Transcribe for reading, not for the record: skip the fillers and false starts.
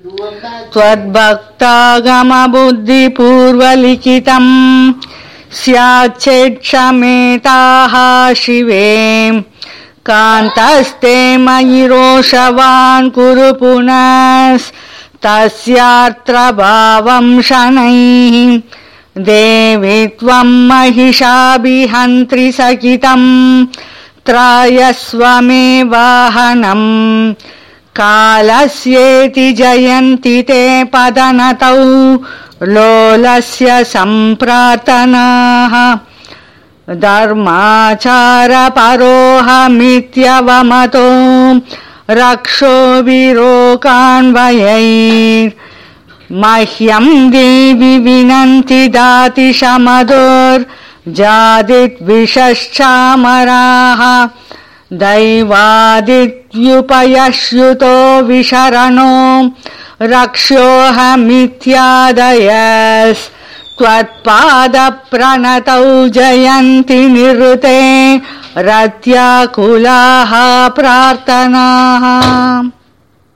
त्वद्भक्तागमबुद्धिपूर्वलिखितं स्याच्चेक्षमेताः शिवे कान्तस्ते मयि रोषवान् कुरु पुनस्तस्यात्र भावं शनैः देवि त्वं महिषाभिहन्त्रि सकितं त्रायस्व मे वाहनम् कालस्येति जयन्ति ते पदनतौ लोलस्य सम्प्रार्थनाः धर्माचारपरोऽहमित्यवमतो रक्षो विरोकान्वयैर्मह्यं देवि विनन्ति दाति शमदोर्जादिद्विषश्चामराः दैवादित्युपयश्युतो विशरणो रक्ष्योऽहमित्यादयस्त्वत्पादप्रणतौ जयन्ति निरुते रत्याकुलाः प्रार्थनाः।